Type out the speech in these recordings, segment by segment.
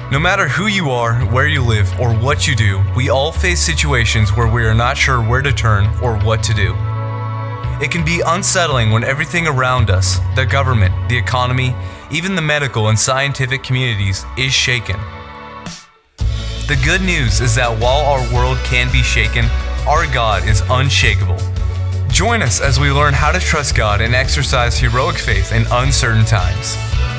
No matter who you are, where you live, or what you do, we all face situations where we are not sure where to turn or what to do. It can be unsettling when everything around us, the government, the economy, even the medical and scientific communities, is shaken. The good news is that while our world can be shaken, our God is unshakable. Join us as we learn how to trust God and exercise heroic faith in uncertain times.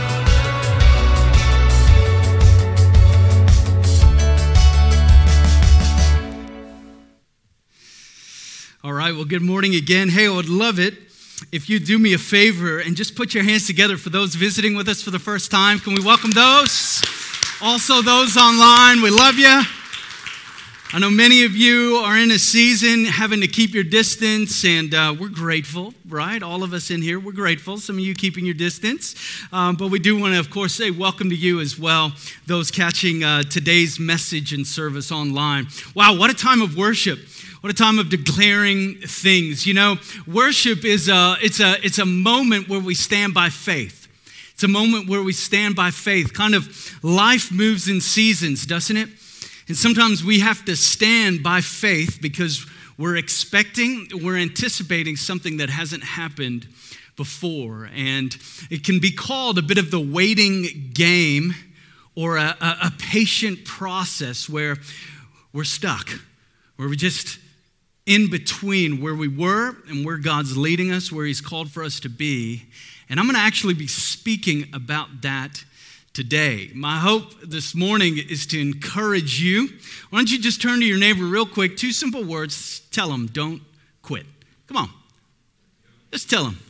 All right, well, good morning again. Hey, I would love it if you'd do me a favor and just put your hands together for those visiting with us for the first time. Can we welcome those? Also, those online, we love you. I know many of you are in a season having to keep your distance, and we're grateful, right? All of us in here, we're grateful. Some of you keeping your distance. But we do want to, of course, say welcome to you as well, those catching today's message and service online. Wow, what a time of worship. What a time of declaring things. You know, worship is it's a moment where we stand by faith. It's a moment where we stand by faith. Kind of life moves in seasons, doesn't it? And sometimes we have to stand by faith because we're anticipating something that hasn't happened before. And it can be called a bit of the waiting game or a patient process where we're stuck, where we just in between where we were and where God's leading us, where He's called for us to be. And I'm going to actually be speaking about that today. My hope this morning is to encourage you. Why don't you just turn to your neighbor real quick? 2 simple words. Tell them, don't quit. Come on. Let's tell them.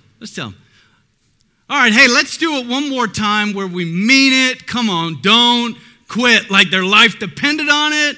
All right, hey, let's do it one more time where we mean it. Come on, don't quit like their life depended on it.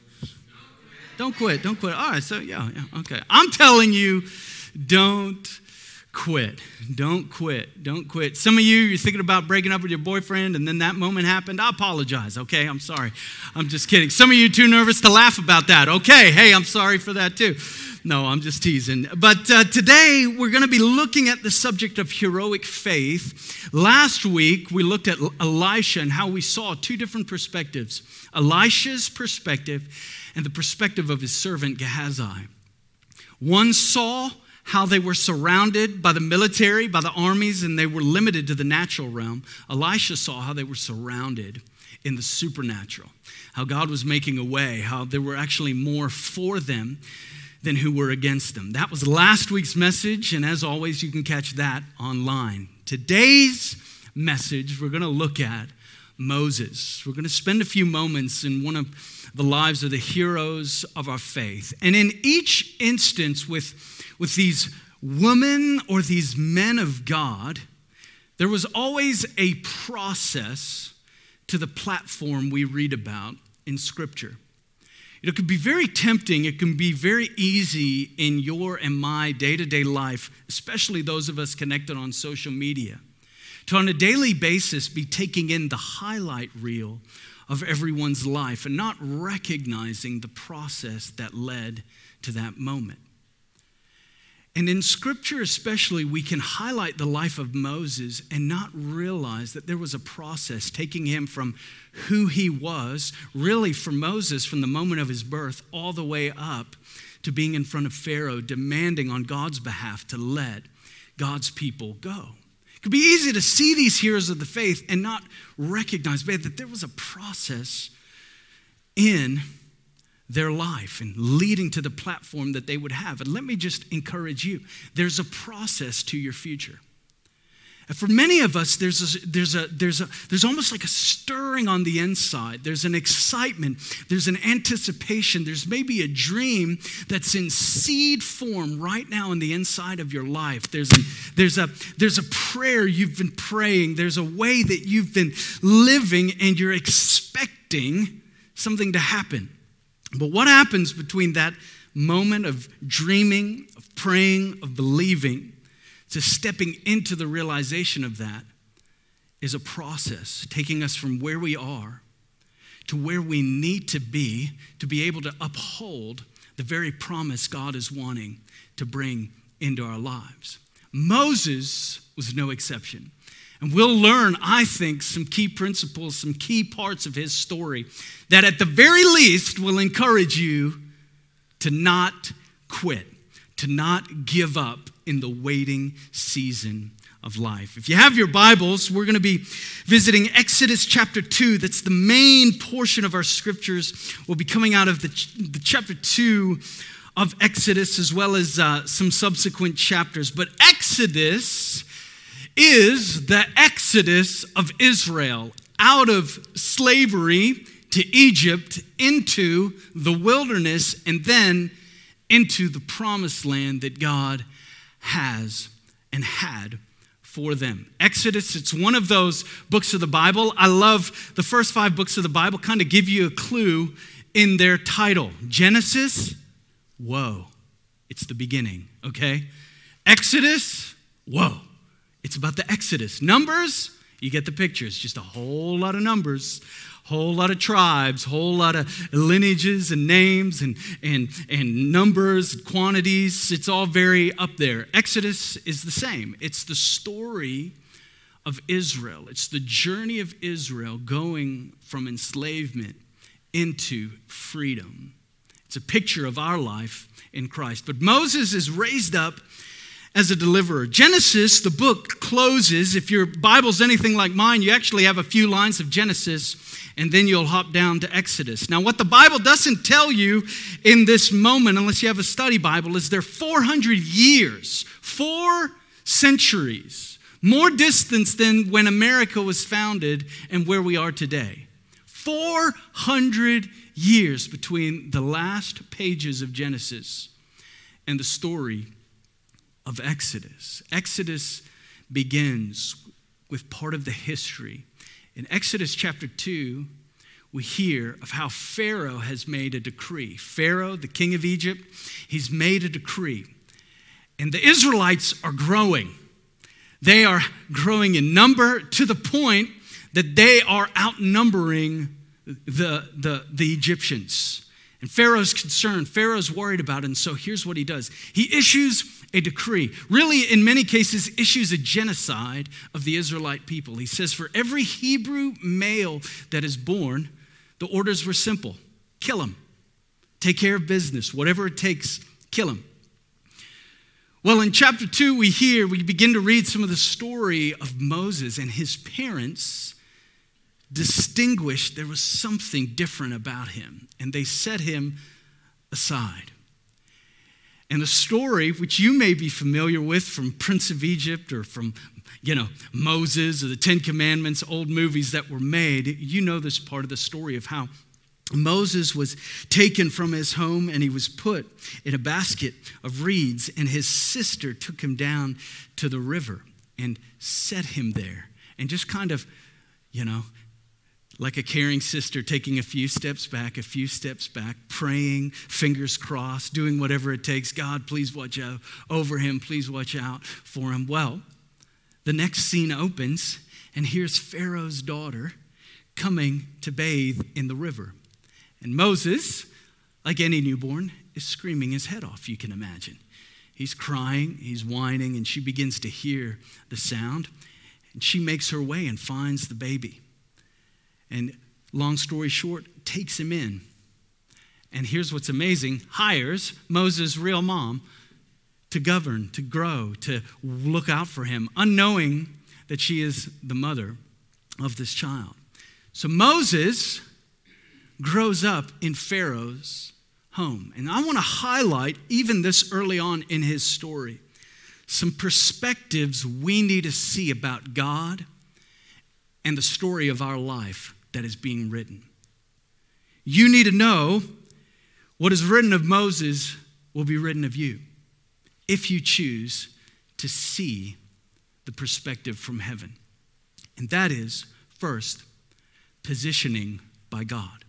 Don't quit. All right, so yeah, okay. I'm telling you, don't quit. Don't quit. Some of you're thinking about breaking up with your boyfriend, and then that moment happened. I apologize, okay? I'm sorry. I'm just kidding. Some of you too nervous to laugh about that. Okay, hey, I'm sorry for that too. No, I'm just teasing. But today, we're going to be looking at the subject of heroic faith. Last week, we looked at Elisha and how we saw 2 different perspectives. Elisha's perspective and the perspective of his servant Gehazi. One saw how they were surrounded by the military, by the armies, and they were limited to the natural realm. Elisha saw how they were surrounded in the supernatural, how God was making a way, how there were actually more for them than who were against them. That was last week's message, and as always, you can catch that online. Today's message, we're going to look at Moses. We're going to spend a few moments in one of the lives of the heroes of our faith. And in each instance with these women or these men of God, there was always a process to the platform we read about in Scripture. It could be very tempting. It can be very easy in your and my day-to-day life, especially those of us connected on social media, to on a daily basis be taking in the highlight reel of everyone's life and not recognizing the process that led to that moment. And in Scripture especially, we can highlight the life of Moses and not realize that there was a process taking him from who he was, really for Moses, from the moment of his birth all the way up to being in front of Pharaoh, demanding on God's behalf to let God's people go. It could be easy to see these heroes of the faith and not recognize, that there was a process in their life and leading to the platform that they would have. And let me just encourage you, there's a process to your future. And for many of us, there's almost like a stirring on the inside. There's an excitement. There's an anticipation. There's maybe a dream that's in seed form right now in the inside of your life. There's a prayer you've been praying. There's a way that you've been living, and you're expecting something to happen. But what happens between that moment of dreaming, of praying, of believing, to stepping into the realization of that is a process taking us from where we are to where we need to be able to uphold the very promise God is wanting to bring into our lives. Moses was no exception. And we'll learn, I think, some key principles, some key parts of his story that at the very least will encourage you to not quit, to not give up in the waiting season of life. If you have your Bibles, we're going to be visiting Exodus chapter 2. That's the main portion of our scriptures. We'll be coming out of the chapter 2 of Exodus as well as some subsequent chapters. But Exodus is the exodus of Israel out of slavery to Egypt into the wilderness and then into the promised land that God has and had for them. Exodus, it's one of those books of the Bible. I love the first 5 books of the Bible, kind of give you a clue in their title. Genesis, whoa, it's the beginning, okay? Exodus, whoa, it's about the Exodus. Numbers, you get the pictures, just a whole lot of numbers, whole lot of tribes, whole lot of lineages and names and numbers, quantities. It's all very up there. Exodus is the same. It's the story of Israel. It's the journey of Israel going from enslavement into freedom. It's a picture of our life in Christ. But Moses is raised up as a deliverer. Genesis, the book, closes. If your Bible's anything like mine, you actually have a few lines of Genesis, and then you'll hop down to Exodus. Now, what the Bible doesn't tell you in this moment, unless you have a study Bible, is there 400 years, 4 centuries, more distance than when America was founded and where we are today. 400 years between the last pages of Genesis and the story of Exodus. Exodus begins with part of the history. In Exodus chapter 2, we hear of how Pharaoh has made a decree. Pharaoh, the king of Egypt, he's made a decree. And the Israelites are growing. They are growing in number to the point that they are outnumbering the Egyptians. And Pharaoh's concerned. Pharaoh's worried about it. And so here's what he does. He issues a decree. Really, in many cases, issues a genocide of the Israelite people. He says, for every Hebrew male that is born, the orders were simple. Kill him. Take care of business. Whatever it takes, kill him. Well, in chapter 2, we begin to read some of the story of Moses and his parents distinguished there was something different about him, and they set him aside. And the story, which you may be familiar with from Prince of Egypt or from, Moses or the 10 Commandments, old movies that were made, you know this part of the story of how Moses was taken from his home and he was put in a basket of reeds, and his sister took him down to the river and set him there. And just kind of, like a caring sister taking a few steps back, praying, fingers crossed, doing whatever it takes. God, please watch out over him. Please watch out for him. Well, the next scene opens, and here's Pharaoh's daughter coming to bathe in the river. And Moses, like any newborn, is screaming his head off, you can imagine. He's crying, he's whining, and she begins to hear the sound. And she makes her way and finds the baby. And long story short, takes him in. And here's what's amazing, hires Moses' real mom to govern, to grow, to look out for him, unknowing that she is the mother of this child. So Moses grows up in Pharaoh's home. And I want to highlight, even this early on in his story, some perspectives we need to see about God and the story of our life that is being written. You need to know what is written of Moses will be written of you if you choose to see the perspective from heaven. And that is, first, positioning by God.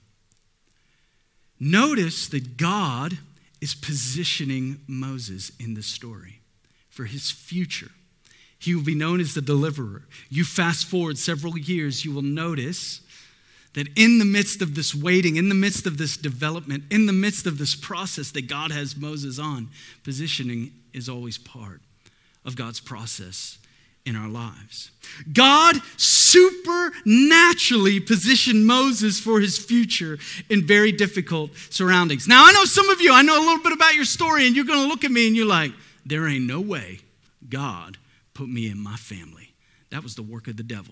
Notice that God is positioning Moses in this story for his future. He will be known as the deliverer. You fast forward several years, you will notice that in the midst of this waiting, in the midst of this development, in the midst of this process that God has Moses on, positioning is always part of God's process in our lives. God supernaturally positioned Moses for his future in very difficult surroundings. Now, I know some of you, I know a little bit about your story, and you're going to look at me and you're like, there ain't no way God put me in my family. That was the work of the devil.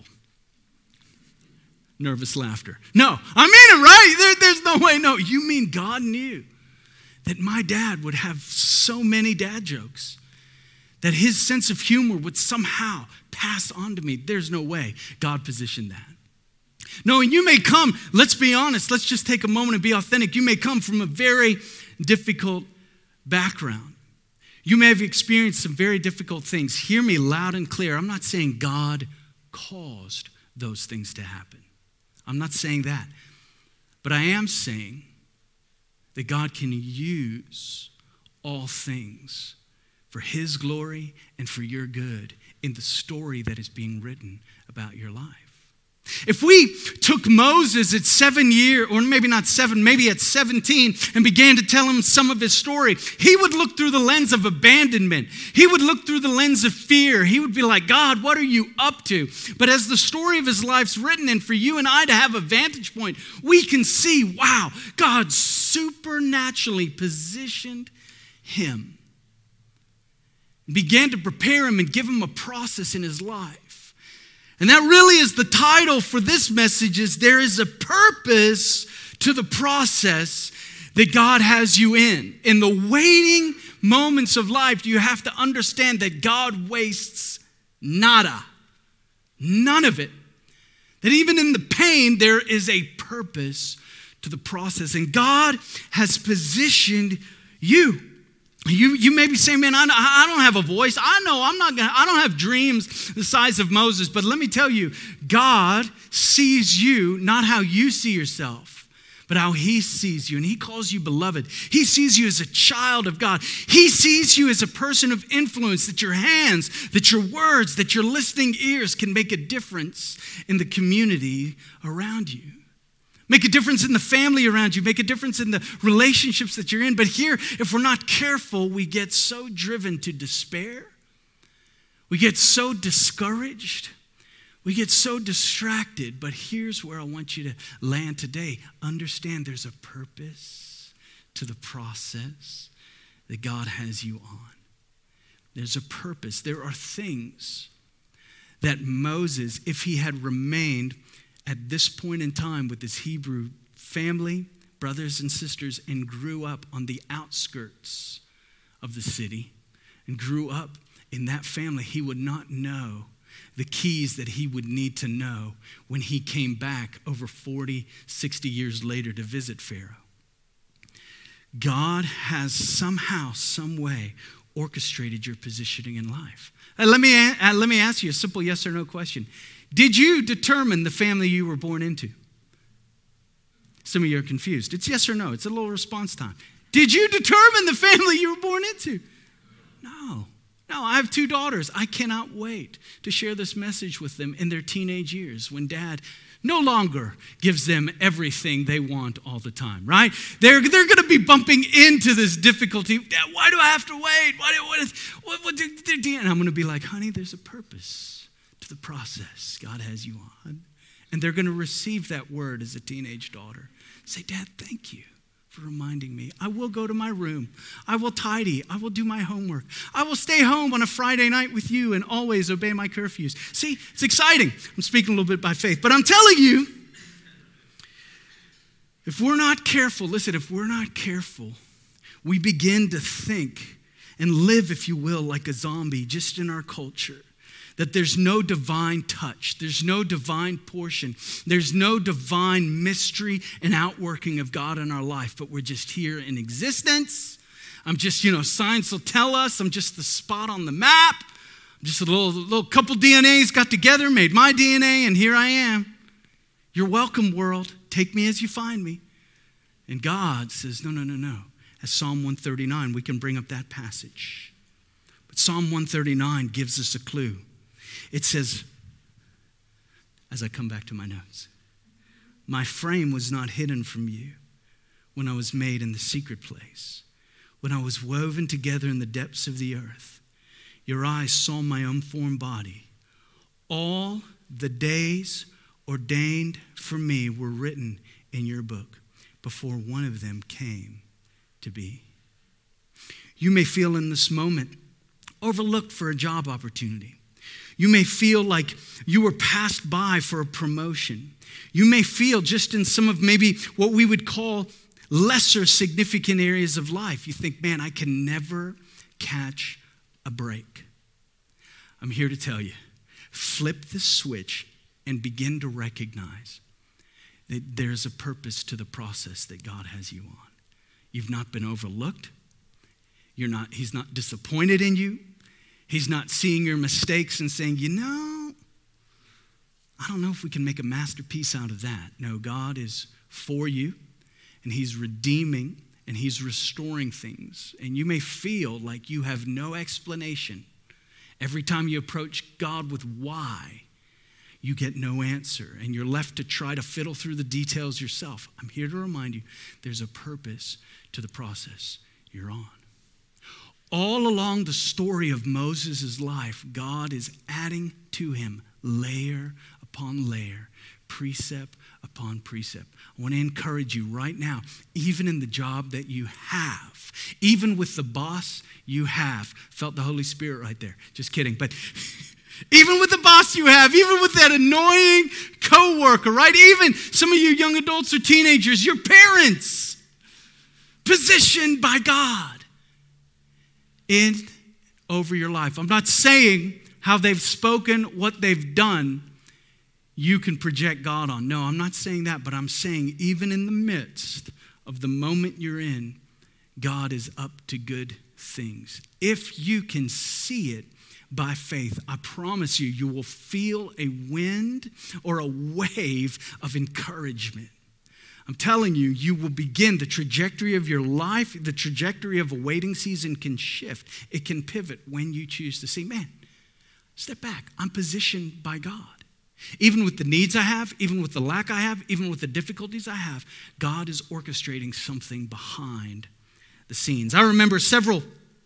Nervous laughter. No, I mean it, right? There's no way. No, you mean God knew that my dad would have so many dad jokes, that his sense of humor would somehow pass on to me. There's no way God positioned that. No, and you may come, let's be honest, let's just take a moment and be authentic. You may come from a very difficult background. You may have experienced some very difficult things. Hear me loud and clear. I'm not saying God caused those things to happen. I'm not saying that. But I am saying that God can use all things for his glory and for your good in the story that is being written about your life. If we took Moses at 7 years, or maybe not 7, maybe at 17, and began to tell him some of his story, he would look through the lens of abandonment. He would look through the lens of fear. He would be like, God, what are you up to? But as the story of his life's written, and for you and I to have a vantage point, we can see, wow, God supernaturally positioned him, began to prepare him and give him a process in his life. And that really is the title for this message, is there is a purpose to the process that God has you in. In the waiting moments of life, you have to understand that God wastes nada. None of it. That even in the pain, there is a purpose to the process. And God has positioned you. You may be saying, man, I don't have a voice. I know I don't have dreams the size of Moses. But let me tell you, God sees you not how you see yourself, but how he sees you. And he calls you beloved. He sees you as a child of God. He sees you as a person of influence, that your hands, that your words, that your listening ears can make a difference in the community around you. Make a difference in the family around you. Make a difference in the relationships that you're in. But here, if we're not careful, we get so driven to despair. We get so discouraged. We get so distracted. But here's where I want you to land today. Understand there's a purpose to the process that God has you on. There's a purpose. There are things that Moses, if he had remained at this point in time with his Hebrew family, brothers and sisters, and grew up on the outskirts of the city and grew up in that family, he would not know the keys that he would need to know when he came back over 40, 60 years later to visit Pharaoh. God has somehow, some way orchestrated your positioning in life. Let me ask you a simple yes or no question. Did you determine the family you were born into? Some of you are confused. It's yes or no. It's a little response time. Did you determine the family you were born into? No. No, I have 2 daughters. I cannot wait to share this message with them in their teenage years when dad no longer gives them everything they want all the time, right? They're going to be bumping into this difficulty. Dad, why do I have to wait? And I'm going to be like, honey, there's a purpose to the process God has you on. And they're going to receive that word as a teenage daughter. Say, Dad, thank you for reminding me. I will go to my room. I will tidy. I will do my homework. I will stay home on a Friday night with you and always obey my curfews. See, it's exciting. I'm speaking a little bit by faith, but I'm telling you, if we're not careful, listen, if we're not careful, we begin to think and live, if you will, like a zombie just in our culture. That there's no divine touch. There's no divine portion. There's no divine mystery and outworking of God in our life. But we're just here in existence. I'm just, science will tell us. I'm just the spot on the map. I'm just a little couple DNAs got together, made my DNA, and here I am. You're welcome, world. Take me as you find me. And God says, no. As Psalm 139, we can bring up that passage. But Psalm 139 gives us a clue. It says, as I come back to my notes, my frame was not hidden from you when I was made in the secret place, when I was woven together in the depths of the earth. Your eyes saw my unformed body. All the days ordained for me were written in your book before one of them came to be. You may feel in this moment overlooked for a job opportunity. You may feel like you were passed by for a promotion. You may feel just in some of maybe what we would call lesser significant areas of life. You think, man, I can never catch a break. I'm here to tell you, flip the switch and begin to recognize that there's a purpose to the process that God has you on. You've not been overlooked. He's not disappointed in you. He's not seeing your mistakes and saying, I don't know if we can make a masterpiece out of that. No, God is for you, and he's redeeming, and he's restoring things. And you may feel like you have no explanation. Every time you approach God with why, you get no answer, and you're left to try to fiddle through the details yourself. I'm here to remind you, there's a purpose to the process you're on. All along the story of Moses' life, God is adding to him layer upon layer, precept upon precept. I want to encourage you right now, even in the job that you have, even with the boss you have, felt the Holy Spirit right there. Just kidding, but even with the boss you have, even with that annoying coworker, right? Even some of you young adults or teenagers, your parents, positioned by God in over your life. I'm not saying how they've spoken, what they've done, you can project God on. No, I'm not saying that, but I'm saying even in the midst of the moment you're in, God is up to good things. If you can see it by faith, I promise you, you will feel a wind or a wave of encouragement. I'm telling you, you will begin the trajectory of your life, the trajectory of a waiting season can shift. It can pivot when you choose to see, man, step back. I'm positioned by God. Even with the needs I have, even with the lack I have, even with the difficulties I have, God is orchestrating something behind the scenes. I remember several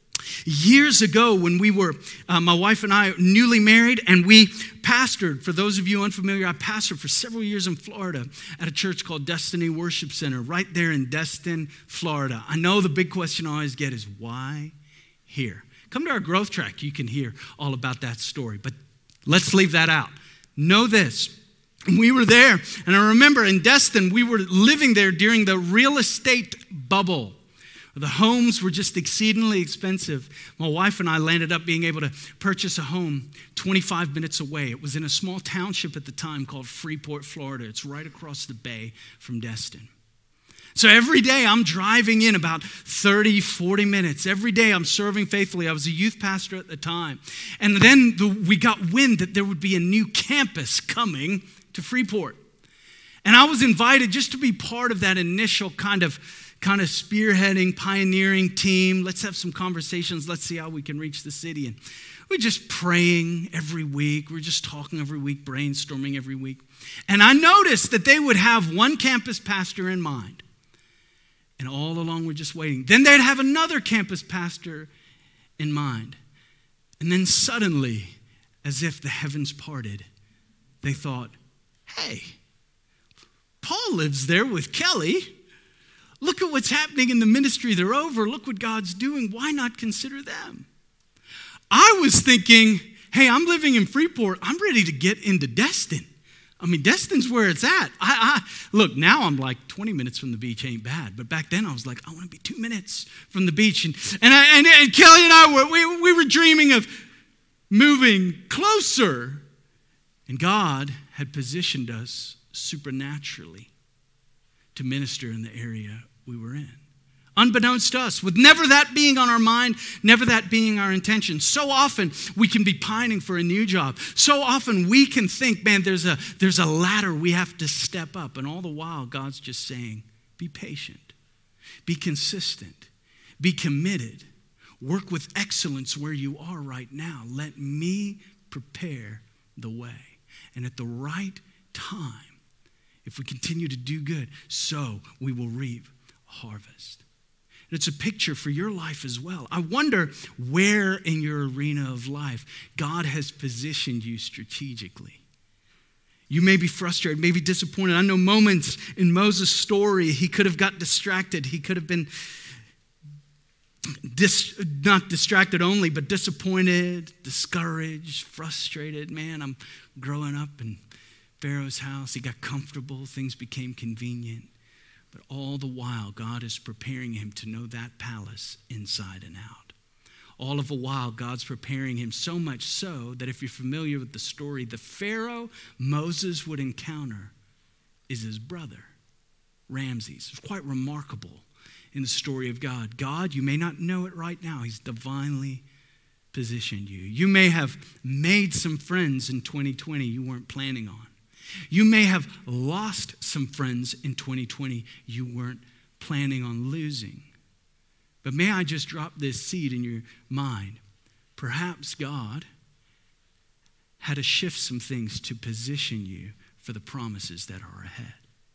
years ago when we were, my wife and I, newly married, and we pastored. For those of you unfamiliar, I pastored for several years in Florida at a church called Destiny Worship Center, right there in Destin, Florida. I know the big question I always get is, why here? Come to our growth track. You can hear all about that story, but let's leave that out. Know this. We were there, and I remember in Destin, we were living there during the real estate bubble. The homes were just exceedingly expensive. My wife and I landed up being able to purchase a home 25 minutes away. It was in a small township at the time called Freeport, Florida. It's right across the bay from Destin. So every day I'm driving in about 30, 40 minutes. Every day I'm serving faithfully. I was a youth pastor at the time. And then we got wind that there would be a new campus coming to Freeport. And I was invited just to be part of that initial kind of spearheading, pioneering team. Let's have some conversations. Let's see how we can reach the city. And we're just praying every week. We're just talking every week, brainstorming every week. And I noticed that they would have one campus pastor in mind. And all along we're just waiting. Then they'd have another campus pastor in mind. And then suddenly, as if the heavens parted, they thought, hey, Paul lives there with Kelly. Look at what's happening in the ministry they're over. Look what God's doing. Why not consider them? I was thinking, hey, I'm living in Freeport. I'm ready to get into Destin. I mean, Destin's where it's at. Look, now I'm like 20 minutes from the beach ain't bad. But back then I was like, I want to be 2 minutes from the beach. And Kelly and I, we were dreaming of moving closer. And God had positioned us supernaturally to minister in the area we were in. Unbeknownst to us, with never that being on our mind, never that being our intention. So often we can be pining for a new job. So often we can think, man, there's a ladder we have to step up. And all the while, God's just saying, be patient, be consistent, be committed, work with excellence where you are right now. Let me prepare the way. And at the right time, if we continue to do good, so we will reap a harvest. It's a picture for your life as well. I wonder where in your arena of life God has positioned you strategically. You may be frustrated, maybe disappointed. I know moments in Moses' story, he could have got distracted. He could have been not distracted only, but disappointed, discouraged, frustrated. Man, I'm growing up in Pharaoh's house. He got comfortable. Things became convenient. But all the while, God is preparing him to know that palace inside and out. All of the while, God's preparing him so much so that if you're familiar with the story, the Pharaoh Moses would encounter is his brother, Ramses. It's quite remarkable in the story of God. God, you may not know it right now. He's divinely positioned you. You may have made some friends in 2020 you weren't planning on. You may have lost some friends in 2020 you weren't planning on losing. But may I just drop this seed in your mind? Perhaps God had to shift some things to position you for the promises that are ahead.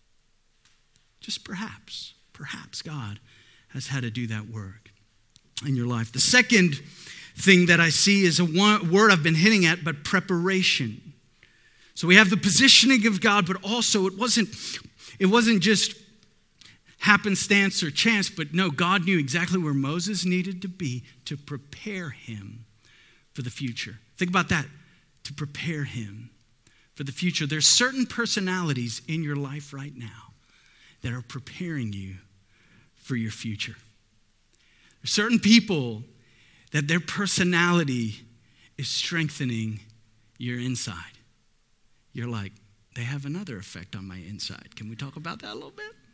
Just perhaps God has had to do that work in your life. The second thing that I see is a word I've been hitting at, but preparation. So we have the positioning of God, but also it wasn't just happenstance or chance, but no, God knew exactly where Moses needed to be to prepare him for the future. Think about that, to prepare him for the future. There's certain personalities in your life right now that are preparing you for your future. There's certain people that their personality is strengthening your inside. You're like, they have another effect on my inside. Can we talk about that a little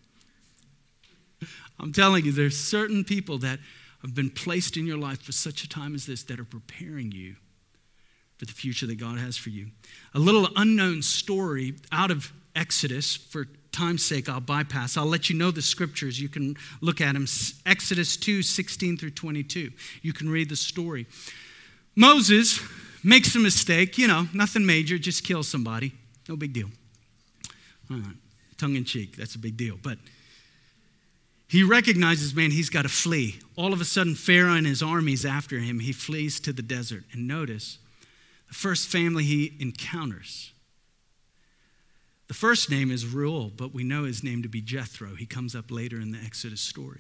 bit? I'm telling you, there's certain people that have been placed in your life for such a time as this that are preparing you for the future that God has for you. A little unknown story out of Exodus. For time's sake, I'll bypass. I'll let you know the scriptures. You can look at them. Exodus 2:16 through 22. You can read the story. Moses makes a mistake, nothing major, just kill somebody. No big deal. All right. Tongue in cheek, that's a big deal. But he recognizes, man, he's got to flee. All of a sudden, Pharaoh and his armies after him. He flees to the desert. And notice, the first family he encounters, the first name is Reuel, but we know his name to be Jethro. He comes up later in the Exodus story.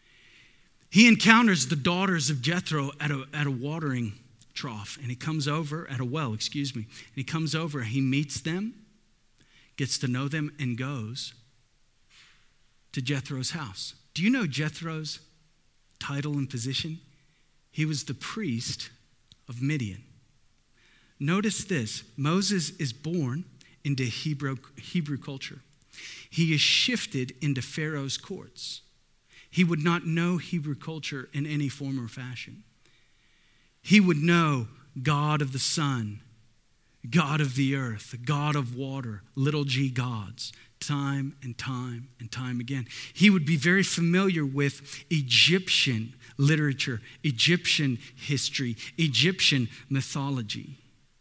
He encounters the daughters of Jethro at a watering trough, and he comes over at a well, and he comes over, he meets them, gets to know them, and goes to Jethro's house. Do you know Jethro's title and position? He was the priest of Midian. Notice this, Moses is born into Hebrew culture. He is shifted into Pharaoh's courts. He would not know Hebrew culture in any form or fashion. He would know God of the sun, God of the earth, God of water, little g gods, time and time and time again. He would be very familiar with Egyptian literature, Egyptian history, Egyptian mythology.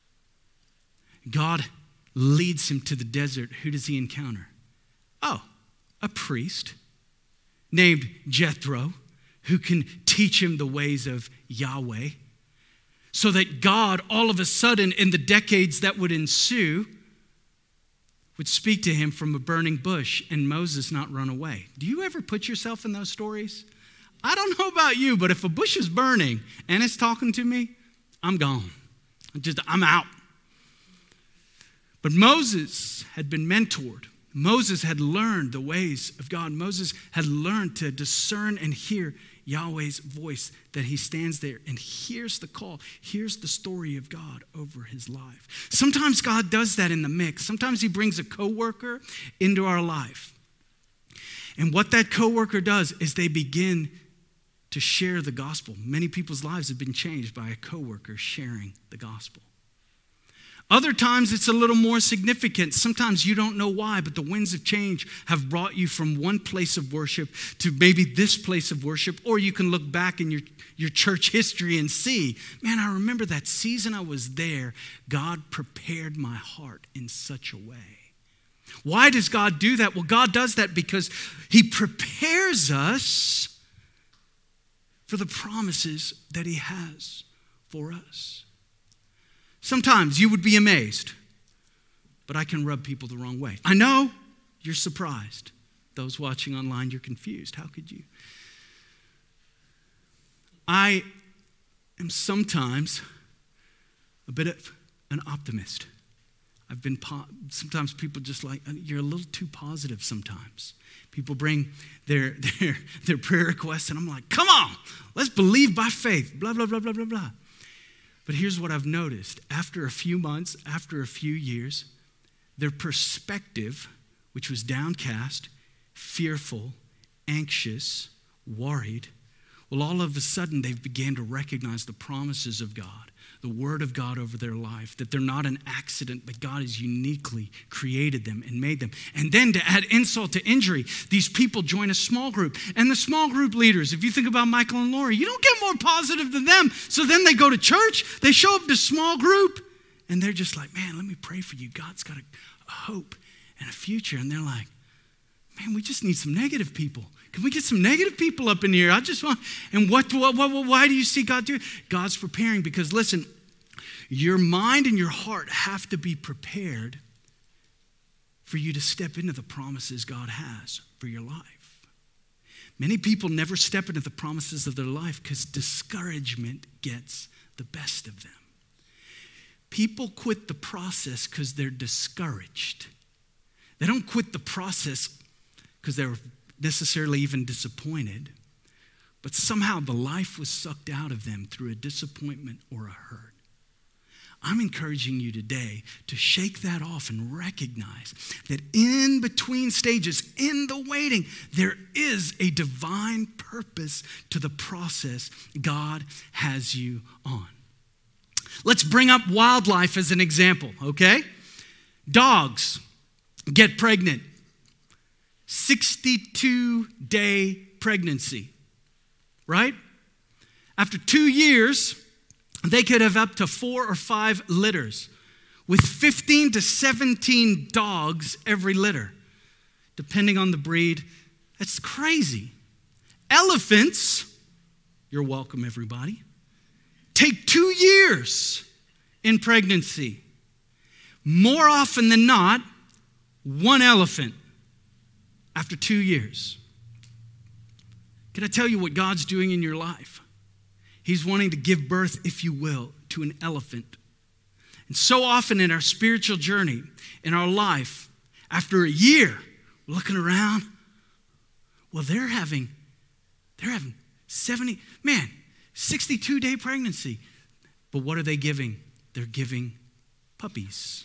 God leads him to the desert. Who does he encounter? Oh, a priest named Jethro, who can teach him the ways of Yahweh. So that God, all of a sudden, in the decades that would ensue, would speak to him from a burning bush and Moses not run away. Do you ever put yourself in those stories? I don't know about you, but if a bush is burning and it's talking to me, I'm gone. I'm out. But Moses had been mentored. Moses had learned the ways of God. Moses had learned to discern and hear Yahweh's voice, that he stands there and hears the call, hears the story of God over his life. Sometimes God does that in the mix. Sometimes he brings a coworker into our life. And what that coworker does is they begin to share the gospel. Many people's lives have been changed by a coworker sharing the gospel. Other times it's a little more significant. Sometimes you don't know why, but the winds of change have brought you from one place of worship to maybe this place of worship, or you can look back in your church history and see, man, I remember that season I was there. God prepared my heart in such a way. Why does God do that? Well, God does that because he prepares us for the promises that he has for us. Sometimes you would be amazed, but I can rub people the wrong way. I know you're surprised. Those watching online, you're confused. How could you? I am sometimes a bit of an optimist. Sometimes people just like, you're a little too positive sometimes. People bring their prayer requests and I'm like, come on, let's believe by faith, blah, blah, blah, blah, blah, blah. But here's what I've noticed. After a few months, after a few years, their perspective, which was downcast, fearful, anxious, worried, well, all of a sudden they've began to recognize the promises of God, the word of God over their life, that they're not an accident, but God has uniquely created them and made them. And then to add insult to injury, these people join a small group. And the small group leaders, if you think about Michael and Lori, you don't get more positive than them. So then they go to church, they show up to small group, and they're just like, man, let me pray for you. God's got a hope and a future. And they're like, man, we just need some negative people. Can we get some negative people up in here? I just want, and why do you see God do it? God's preparing because listen, your mind and your heart have to be prepared for you to step into the promises God has for your life. Many people never step into the promises of their life because discouragement gets the best of them. People quit the process because they're discouraged. They don't quit the process because they're necessarily even disappointed, but somehow the life was sucked out of them through a disappointment or a hurt. I'm encouraging you today to shake that off and recognize that in between stages, in the waiting, there is a divine purpose to the process God has you on. Let's bring up wildlife as an example, okay? Dogs get pregnant. 62-day pregnancy, right? After 2 years, they could have up to 4 or 5 litters with 15 to 17 dogs every litter, depending on the breed. That's crazy. Elephants, you're welcome everybody, take 2 years in pregnancy. More often than not, one elephant after 2 years. Can I tell you what God's doing in your life? He's wanting to give birth, if you will, to an elephant. And so often in our spiritual journey, in our life, after a year, we're looking around, well, they're having 62-day pregnancy. But what are they giving? They're giving puppies.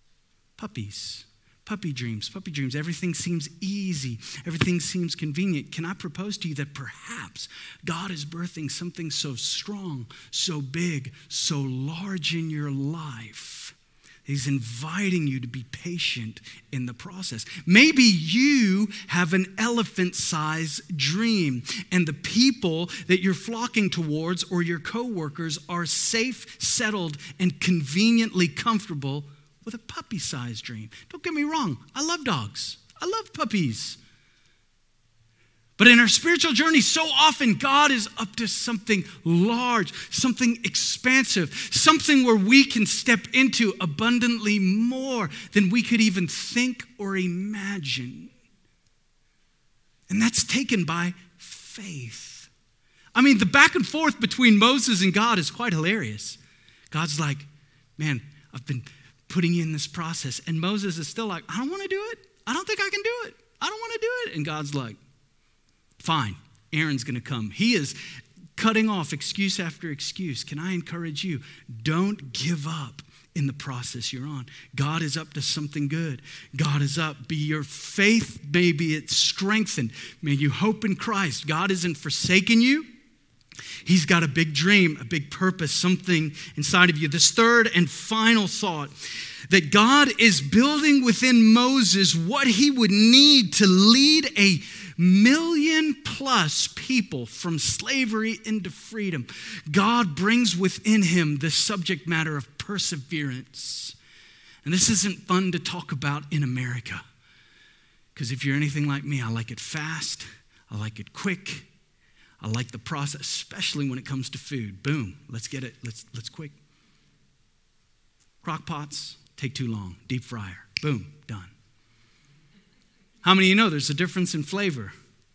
Puppy dreams. Everything seems easy. Everything seems convenient. Can I propose to you that perhaps God is birthing something so strong, so big, so large in your life? He's inviting you to be patient in the process. Maybe you have an elephant-sized dream, and the people that you're flocking towards or your coworkers are safe, settled, and conveniently comfortable with a puppy-sized dream. Don't get me wrong. I love dogs. I love puppies. But in our spiritual journey, so often God is up to something large, something expansive, something where we can step into abundantly more than we could even think or imagine. And that's taken by faith. I mean, the back and forth between Moses and God is quite hilarious. God's like, man, I've been putting you in this process. And Moses is still like, I don't want to do it. I don't think I can do it. I don't want to do it. And God's like, fine, Aaron's going to come. He is cutting off excuse after excuse. Can I encourage you? Don't give up in the process you're on. God is up to something good. God is up. Be your faith, maybe it's strengthened. May you hope in Christ. God isn't forsaken you. He's got a big dream, a big purpose, something inside of you. This third and final thought, that God is building within Moses what he would need to lead a 1 million+ people from slavery into freedom. God brings within him the subject matter of perseverance. And this isn't fun to talk about in America, because if you're anything like me, I like it fast, I like it quick, I like the process, especially when it comes to food. Boom, let's get it. Let's quick. Crock pots take too long. Deep fryer. Boom, done. How many of you know there's a difference in flavor?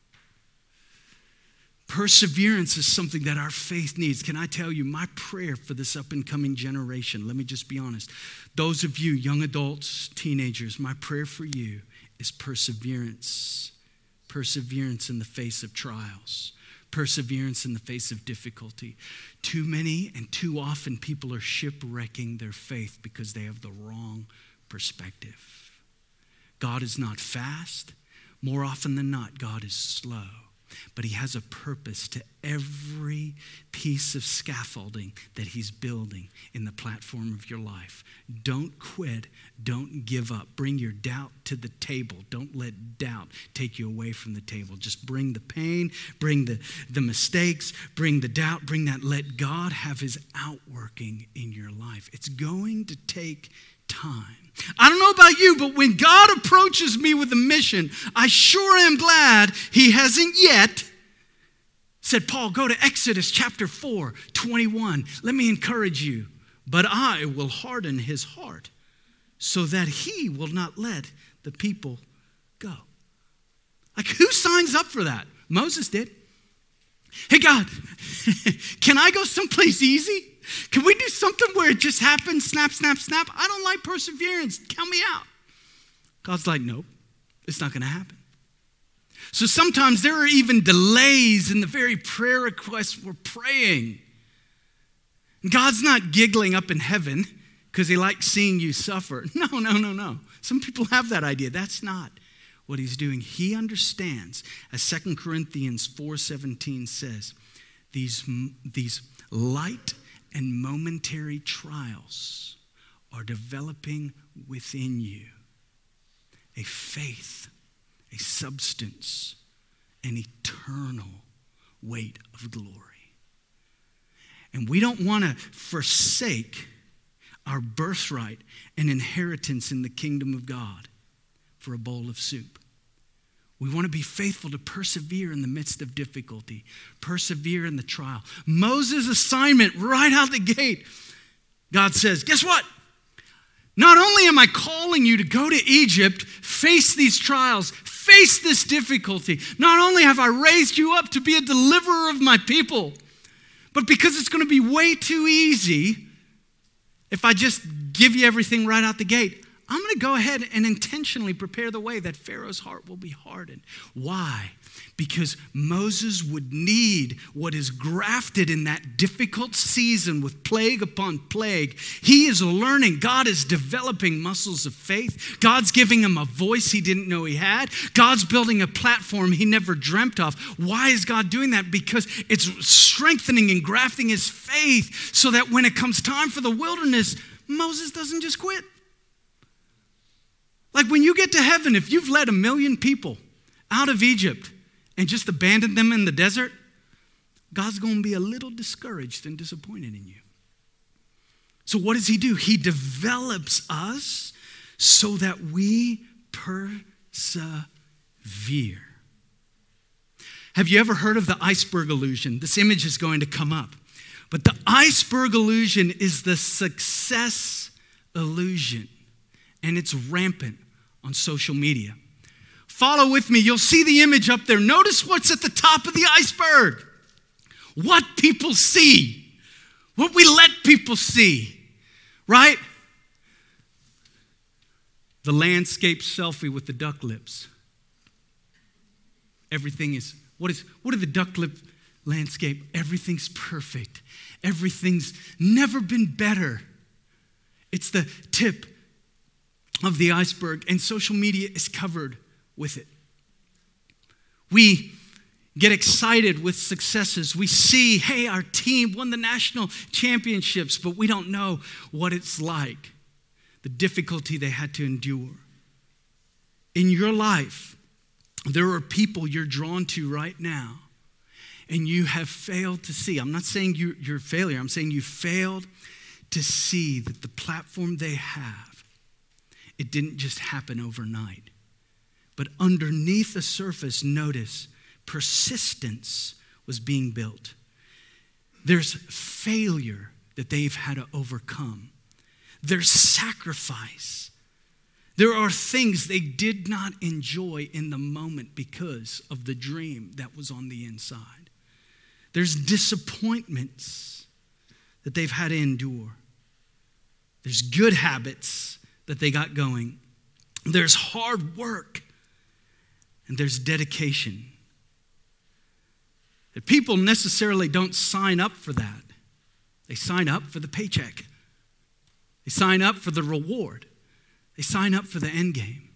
Perseverance is something that our faith needs. Can I tell you, my prayer for this up-and-coming generation, let me just be honest. Those of you, young adults, teenagers, my prayer for you is perseverance. Perseverance in the face of trials. Perseverance in the face of difficulty. Too many and too often people are shipwrecking their faith because they have the wrong perspective. God is not fast. More often than not, God is slow. But he has a purpose to every piece of scaffolding that he's building in the platform of your life. Don't quit. Don't give up. Bring your doubt to the table. Don't let doubt take you away from the table. Just bring the pain, bring the mistakes, bring the doubt, bring that. Let God have his outworking in your life. It's going to take time. I don't know about you, but when God approaches me with a mission, I sure am glad he hasn't yet said, Paul, go to Exodus chapter 4, 21. Let me encourage you. But I will harden his heart so that he will not let the people go. Like, who signs up for that? Moses did. Hey, God, can I go someplace easy? Can we do something where it just happens, snap, snap, snap? I don't like perseverance. Count me out. God's like, nope, it's not going to happen. So sometimes there are even delays in the very prayer requests we're praying. God's not giggling up in heaven because he likes seeing you suffer. No. Some people have that idea. That's not what he's doing. He understands, as 2 Corinthians 4:17 says, these light and momentary trials are developing within you a faith, a substance, an eternal weight of glory. And we don't want to forsake our birthright and inheritance in the kingdom of God for a bowl of soup. We want to be faithful to persevere in the midst of difficulty, persevere in the trial. Moses' assignment right out the gate, God says, guess what? Not only am I calling you to go to Egypt, face these trials, face this difficulty, not only have I raised you up to be a deliverer of my people, but because it's going to be way too easy if I just give you everything right out the gate, I'm going to go ahead and intentionally prepare the way that Pharaoh's heart will be hardened. Why? Because Moses would need what is grafted in that difficult season with plague upon plague. He is learning. God is developing muscles of faith. God's giving him a voice he didn't know he had. God's building a platform he never dreamt of. Why is God doing that? Because it's strengthening and grafting his faith so that when it comes time for the wilderness, Moses doesn't just quit. Like when you get to heaven, if you've led 1 million people out of Egypt and just abandoned them in the desert, God's going to be a little discouraged and disappointed in you. So what does he do? He develops us so that we persevere. Have you ever heard of the iceberg illusion? This image is going to come up. But the iceberg illusion is the success illusion, and it's rampant on social media. Follow with me. You'll see the image up there. Notice what's at the top of the iceberg. What people see. What we let people see. Right? The landscape selfie with the duck lips. Everything is, what are the duck lip landscape? Everything's perfect. Everything's never been better. It's the tip of the iceberg, and social media is covered with it. We get excited with successes. We see, hey, our team won the national championships, but we don't know what it's like, the difficulty they had to endure. In your life, there are people you're drawn to right now, and you have failed to see. I'm not saying you're a failure. I'm saying you failed to see that the platform they have, it didn't just happen overnight. But underneath the surface, notice persistence was being built. There's failure that they've had to overcome. There's sacrifice. There are things they did not enjoy in the moment because of the dream that was on the inside. There's disappointments that they've had to endure. There's good habits that they got going. There's hard work. And there's dedication. The people necessarily don't sign up for that. They sign up for the paycheck. They sign up for the reward. They sign up for the end game.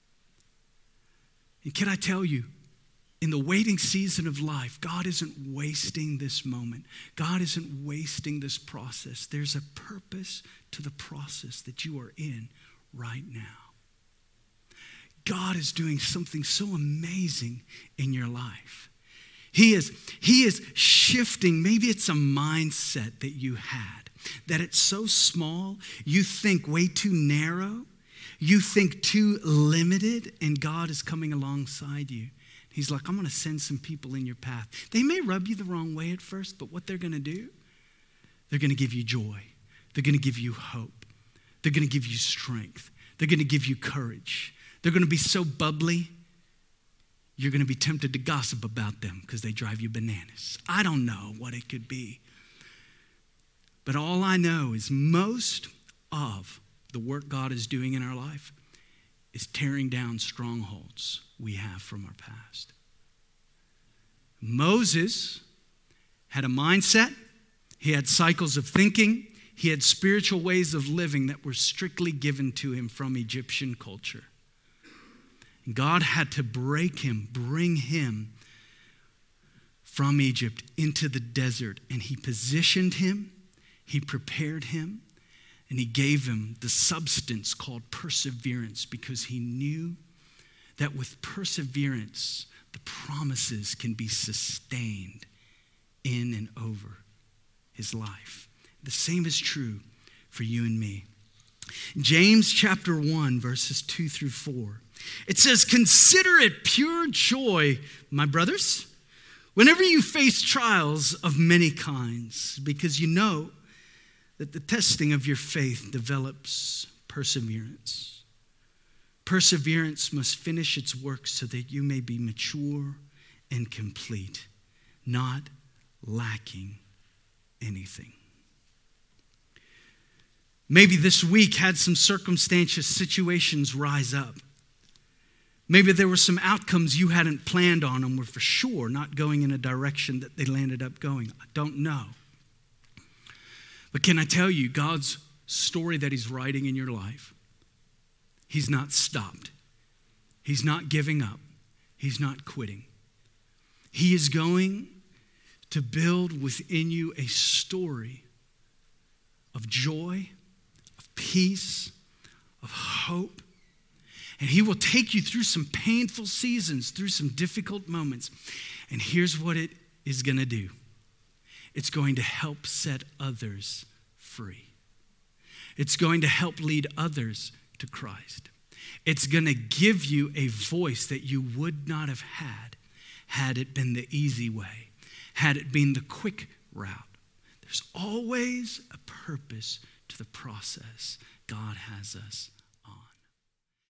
And can I tell you, in the waiting season of life, God isn't wasting this moment. God isn't wasting this process. There's a purpose to the process that you are in right now. God is doing something so amazing in your life. He is shifting. Maybe it's a mindset that you had, that it's so small, you think way too narrow, you think too limited, and God is coming alongside you. He's like, I'm going to send some people in your path. They may rub you the wrong way at first, but what they're going to do, they're going to give you joy. They're going to give you hope. They're going to give you strength. They're going to give you courage. They're going to be so bubbly, you're going to be tempted to gossip about them because they drive you bananas. I don't know what it could be. But all I know is most of the work God is doing in our life is tearing down strongholds we have from our past. Moses had a mindset. He had cycles of thinking. He had spiritual ways of living that were strictly given to him from Egyptian culture. God had to break him, bring him from Egypt into the desert. And he positioned him, he prepared him, and he gave him the substance called perseverance, because he knew that with perseverance, the promises can be sustained in and over his life. The same is true for you and me. James chapter 1, verses 2 through 4. It says, consider it pure joy, my brothers, whenever you face trials of many kinds, because you know that the testing of your faith develops perseverance. Perseverance must finish its work so that you may be mature and complete, not lacking anything. Maybe this week had some circumstantial situations rise up. Maybe there were some outcomes you hadn't planned on and were for sure not going in a direction that they landed up going. I don't know. But can I tell you, God's story that he's writing in your life, he's not stopped. He's not giving up. He's not quitting. He is going to build within you a story of joy, of peace, of hope. And he will take you through some painful seasons, through some difficult moments. And here's what it is going to do. It's going to help set others free. It's going to help lead others to Christ. It's going to give you a voice that you would not have had it been the easy way, had it been the quick route. There's always a purpose to the process God has us